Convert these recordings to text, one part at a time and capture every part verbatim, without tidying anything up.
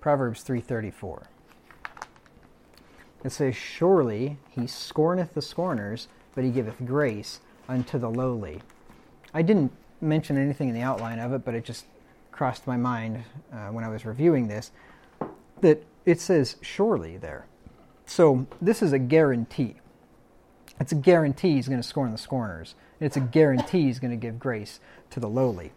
Proverbs three thirty-four. It says, "Surely he scorneth the scorners, but he giveth grace unto the lowly." I didn't mention anything in the outline of it, but it just crossed my mind uh, when I was reviewing this, that it says surely there. So this is a guarantee. It's a guarantee he's going to scorn the scorners. It's a guarantee he's going to give grace to the lowly.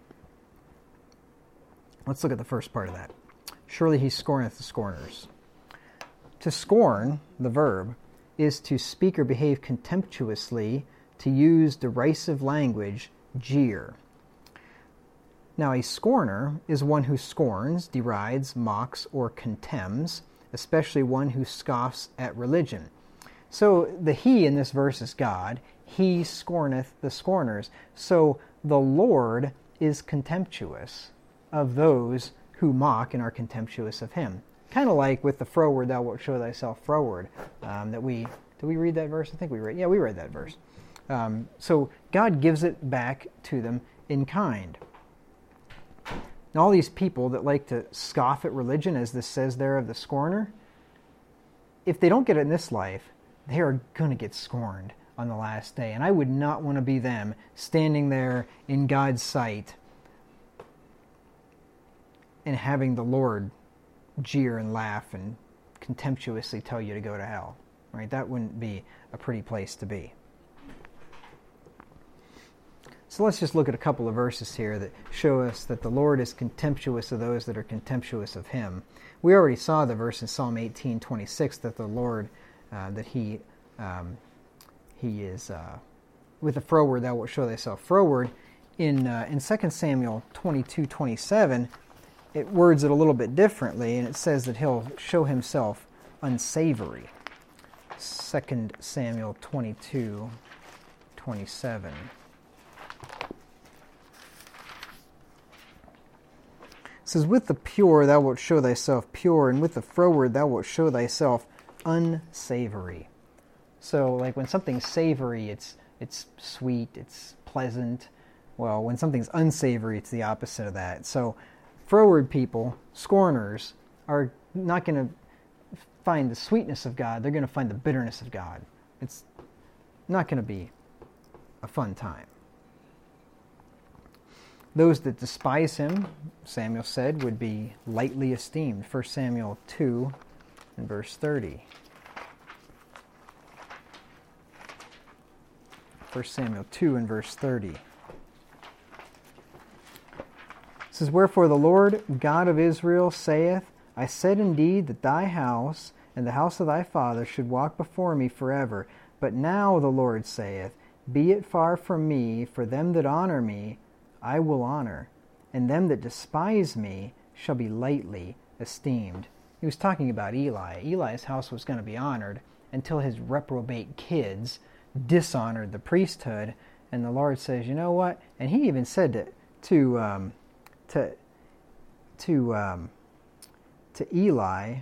Let's look at the first part of that. Surely he scorneth the scorners. To scorn, the verb, is to speak or behave contemptuously, to use derisive language, jeer. Now, a scorner is one who scorns, derides, mocks, or contemns, especially one who scoffs at religion. So the he in this verse is God. He scorneth the scorners. So the Lord is contemptuous of those who mock and are contemptuous of him. Kind of like with the froward, thou wilt show thyself froward. Um, that we did we read that verse? I think we read. Yeah, we read that verse. Um, so God gives it back to them in kind. And all these people that like to scoff at religion, as this says there of the scorner, if they don't get it in this life, they are going to get scorned on the last day. And I would not want to be them standing there in God's sight and having the Lord jeer and laugh and contemptuously tell you to go to hell. Right? That wouldn't be a pretty place to be. So let's just look at a couple of verses here that show us that the Lord is contemptuous of those that are contemptuous of him. We already saw the verse in Psalm eighteen twenty-six that the Lord, uh, that he um, he is, uh, with the froward thou wilt show thyself froward. In, uh, in Second Samuel twenty-two twenty-seven, it words it a little bit differently, and it says that he'll show himself unsavory. Second Samuel twenty-two twenty-seven. It says, "With the pure thou wilt show thyself pure, and with the froward thou wilt show thyself unsavory." So, like when something's savory, it's it's sweet, it's pleasant. Well, when something's unsavory, it's the opposite of that. So, froward people, scorners, are not going to find the sweetness of God. They're going to find the bitterness of God. It's not going to be a fun time. Those that despise him, Samuel said, would be lightly esteemed. First Samuel two and verse thirty. First Samuel two and verse thirty. It says, "Wherefore the Lord God of Israel saith, I said indeed that thy house and the house of thy father should walk before me forever. But now the Lord saith, Be it far from me, for them that honor me I will honor, and them that despise me shall be lightly esteemed." He was talking about Eli. Eli's house was going to be honored until his reprobate kids dishonored the priesthood. And the Lord says, you know what? And he even said to to um, to to um, to Eli.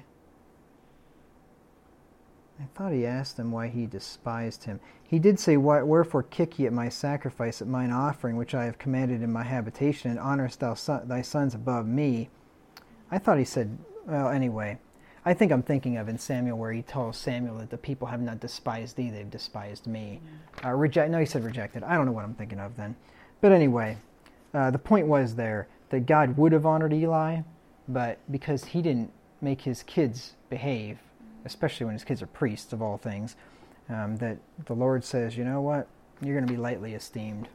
I thought he asked him why he despised him. He did say, "Wherefore kick ye at my sacrifice, at mine offering, which I have commanded in my habitation, and honorest thou son, thy sons above me?" I thought he said, well, anyway, I think I'm thinking of in Samuel where he tells Samuel that the people have not despised thee, they've despised me. Uh, reject. No, he said rejected. I don't know what I'm thinking of then. But anyway, uh, the point was there that God would have honored Eli, but because he didn't make his kids behave, especially when his kids are priests of all things, um, that the Lord says, you know what, you're going to be lightly esteemed.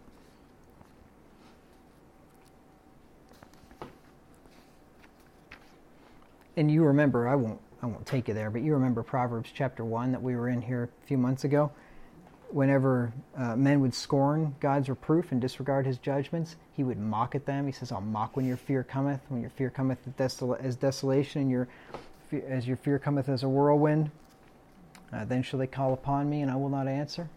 And you remember, I won't I won't take you there, but you remember Proverbs chapter one that we were in here a few months ago? Whenever uh, men would scorn God's reproof and disregard his judgments, he would mock at them. He says, I'll mock when your fear cometh, when your fear cometh as desolation, and your as your fear cometh as a whirlwind. Uh, then shall they call upon me, and I will not answer.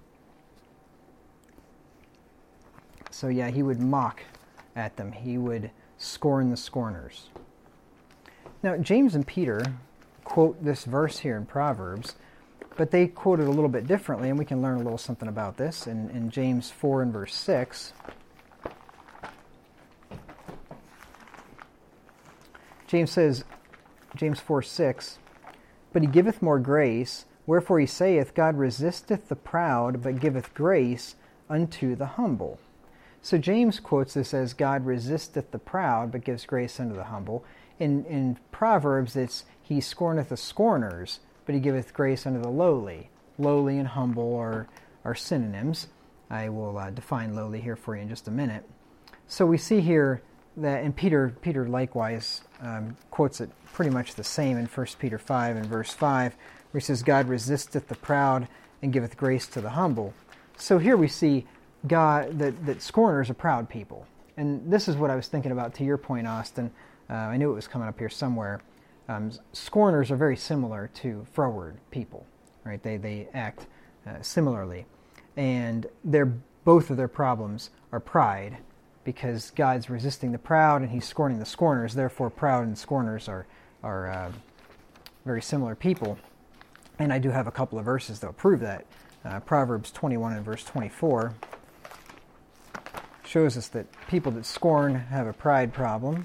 So yeah, he would mock at them. He would scorn the scorners. Now, James and Peter quote this verse here in Proverbs, but they quote it a little bit differently, and we can learn a little something about this in, in James four and verse six. James says, James four six, but he giveth more grace, wherefore he saith, God resisteth the proud, but giveth grace unto the humble. So James quotes this as God resisteth the proud, but gives grace unto the humble. In, in Proverbs, it's he scorneth the scorners, but he giveth grace unto the lowly. Lowly and humble are, are synonyms. I will uh, define lowly here for you in just a minute. So we see here that, and Peter, Peter likewise um, quotes it pretty much the same in First Peter five and verse five, where he says, God resisteth the proud and giveth grace to the humble. So here we see God that, that scorners are proud people. And this is what I was thinking about to your point, Austin. Uh, I knew it was coming up here somewhere. Um, scorners are very similar to froward people, right? They they act uh, similarly, and they're both of their problems are pride, because God's resisting the proud and He's scorning the scorners. Therefore, proud and scorners are are uh, very similar people. And I do have a couple of verses that will prove that. Uh, Proverbs twenty-one and verse twenty-four shows us that people that scorn have a pride problem.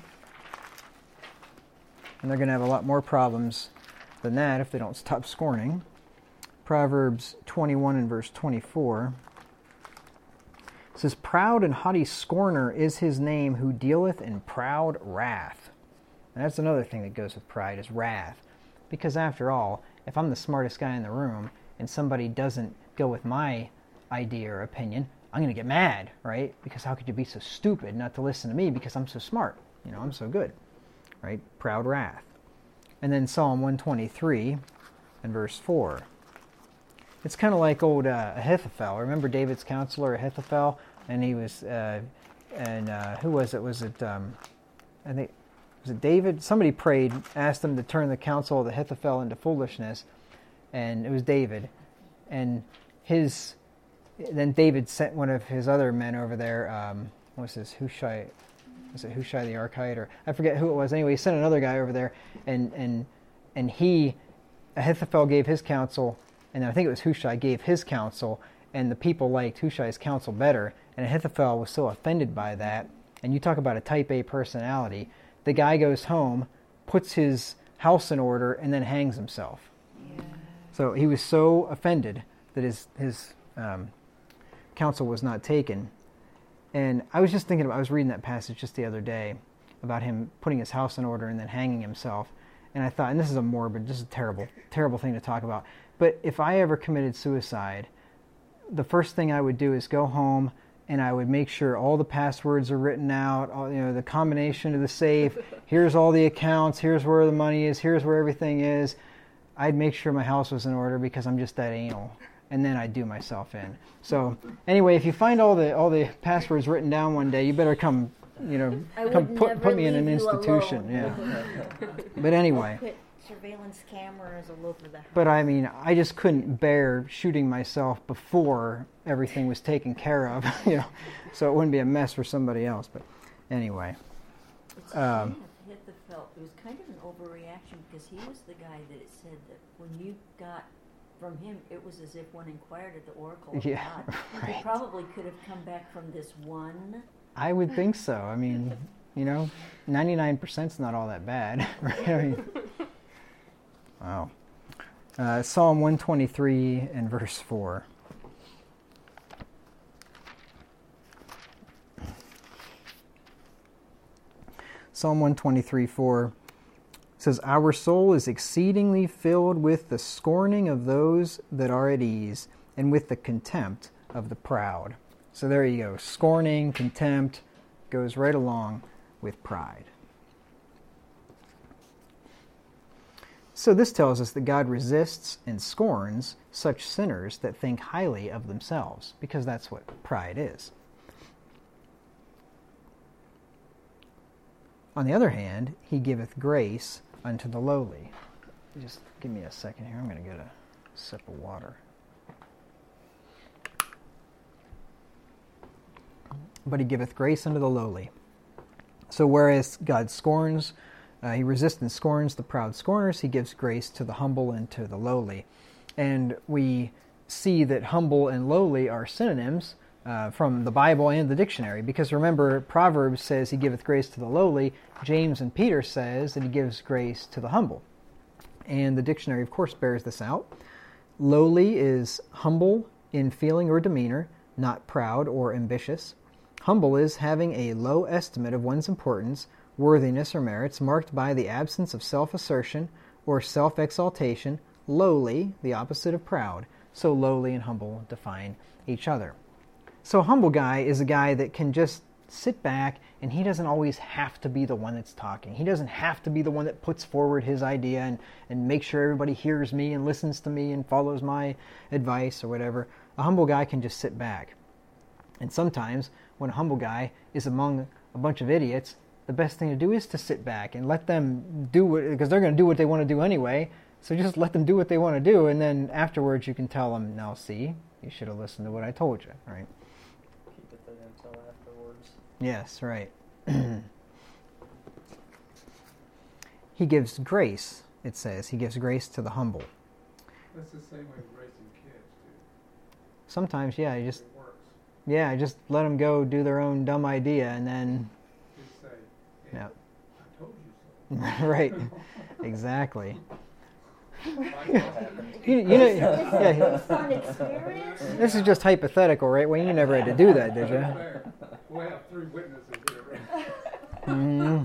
And they're going to have a lot more problems than that if they don't stop scorning. Proverbs twenty-one and verse twenty-four says, proud and haughty scorner is his name, who dealeth in proud wrath. And that's another thing that goes with pride, is wrath. Because after all, if I'm the smartest guy in the room and somebody doesn't go with my idea or opinion, I'm going to get mad, right? Because how could you be so stupid not to listen to me because I'm so smart? You know, I'm so good. Right? Proud wrath. And then Psalm one twenty-three and verse four. It's kind of like old uh, Ahithophel. Remember David's counselor Ahithophel? And he was, uh, and uh, who was it? Was it, um, I think, was it David? Somebody prayed, asked him to turn the counsel of Ahithophel into foolishness. And it was David. And his, then David sent one of his other men over there, um, what was this, Hushai? Was it Hushai the Archite, or I forget who it was. Anyway, he sent another guy over there, and and and he, Ahithophel gave his counsel, and I think it was Hushai gave his counsel, and the people liked Hushai's counsel better, and Ahithophel was so offended by that. And you talk about a type A personality. The guy goes home, puts his house in order, and then hangs himself. Yeah. So he was so offended that his his um, counsel was not taken. And I was just thinking about, I was reading that passage just the other day about him putting his house in order and then hanging himself. And I thought, and this is a morbid, this is a terrible, terrible thing to talk about. But if I ever committed suicide, the first thing I would do is go home and I would make sure all the passwords are written out, all, you know, the combination of the safe, here's all the accounts, here's where the money is, here's where everything is. I'd make sure my house was in order because I'm just that anal. And then I do myself in. So anyway, if you find all the all the passwords written down one day, you better come, you know, come put put me in an institution. Yeah. But anyway. Put surveillance cameras all over the house. But I mean, I just couldn't bear shooting myself before everything was taken care of, you know, so it wouldn't be a mess for somebody else. But anyway. It's um, Ahithophel. It was kind of an overreaction because he was the guy that it said that when you got from him, it was as if one inquired at the oracle of yeah, God. Right. He probably could have come back from this one. I would think so. I mean, you know, ninety-nine percent is not all that bad. Right? I mean, wow. Uh, Psalm one twenty-three and verse four. Psalm one twenty-three, four. Says, our soul is exceedingly filled with the scorning of those that are at ease, and with the contempt of the proud. So there you go. Scorning, contempt, goes right along with pride. So this tells us that God resists and scorns such sinners that think highly of themselves, because that's what pride is. On the other hand, he giveth grace unto the lowly. Just give me a second here. I'm going to get a sip of water. But he giveth grace unto the lowly. So whereas God scorns, uh, he resists and scorns the proud scorners, he gives grace to the humble and to the lowly. And we see that humble and lowly are synonyms. uh, from the Bible and the dictionary. Because remember, Proverbs says he giveth grace to the lowly. James and Peter says that he gives grace to the humble. And the dictionary, of course, bears this out. Lowly is humble in feeling or demeanor, not proud or ambitious. Humble is having a low estimate of one's importance, worthiness, or merits, marked by the absence of self-assertion or self-exaltation. Lowly, the opposite of proud. So lowly and humble define each other. So a humble guy is a guy that can just sit back, and he doesn't always have to be the one that's talking. He doesn't have to be the one that puts forward his idea and, and makes sure everybody hears me and listens to me and follows my advice or whatever. A humble guy can just sit back. And sometimes, when a humble guy is among a bunch of idiots, the best thing to do is to sit back and let them do what, because they're going to do what they want to do anyway. So just let them do what they want to do, and then afterwards you can tell them, now see, you should have listened to what I told you, right? Keep it there until afterwards. Yes, right. He gives grace, it says. He gives grace to the humble. That's the same way with raising kids, too. Sometimes, yeah, you just, It works. yeah, just let them go do their own dumb idea, and then, Just say, hey, yeah, I told you so. right, exactly. Might well happen. You, you know, yeah, Based on experience? this is just hypothetical, right? Well, you never had to do that, did you? Fair. We'll have three witnesses here, right? Mm.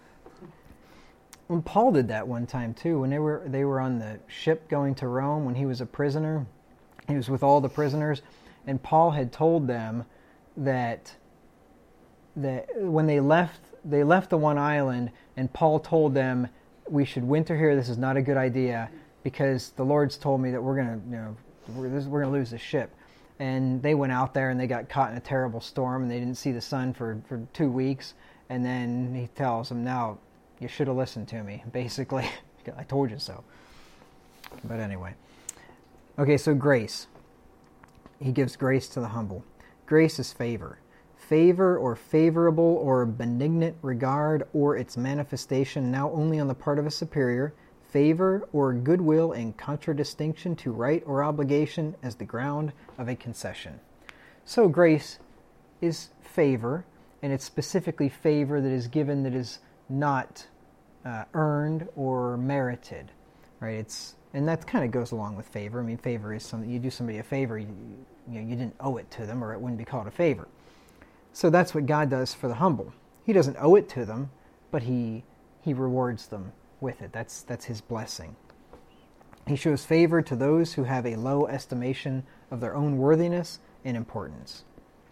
When Paul did that one time too, when they were they were on the ship going to Rome, when he was a prisoner, he was with all the prisoners, and Paul had told them that that when they left they left the one island, and Paul told them, we should winter here. This is not a good idea, because the Lord's told me that we're gonna you know we're, this, we're gonna lose the ship. And they went out there and they got caught in a terrible storm, and they didn't see the sun for, for two weeks. And then he tells them, now, you should have listened to me, basically. I told you so. But anyway. Okay, so grace. He gives grace to the humble. Grace is favor. Favor or favorable or benignant regard or its manifestation now only on the part of a superior. Favor or goodwill in contradistinction to right or obligation as the ground of a concession. So grace is favor, and it's specifically favor that is given that is not uh, earned or merited, right? It's and that kind of goes along with favor. I mean, favor is something you do somebody a favor, you, you know, you didn't owe it to them, or it wouldn't be called a favor. So that's what God does for the humble. He doesn't owe it to them, but he he rewards them with it. That's that's his blessing. He shows favor to those who have a low estimation of their own worthiness and importance.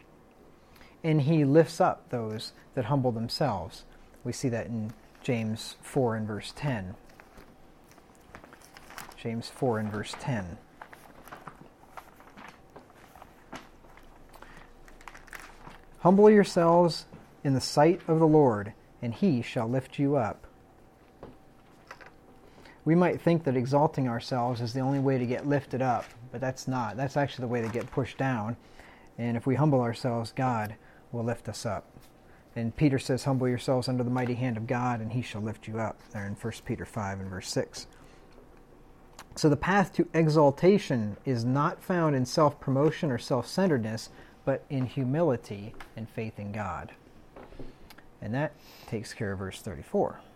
And he lifts up those that humble themselves. We see that in James four and verse ten. James four and verse ten. Humble yourselves in the sight of the Lord, and he shall lift you up. We might think that exalting ourselves is the only way to get lifted up, but that's not. That's actually the way to get pushed down. And if we humble ourselves, God will lift us up. And Peter says, humble yourselves under the mighty hand of God, and he shall lift you up, there in First Peter five and verse six. So the path to exaltation is not found in self-promotion or self-centeredness, but in humility and faith in God. And that takes care of verse thirty-four.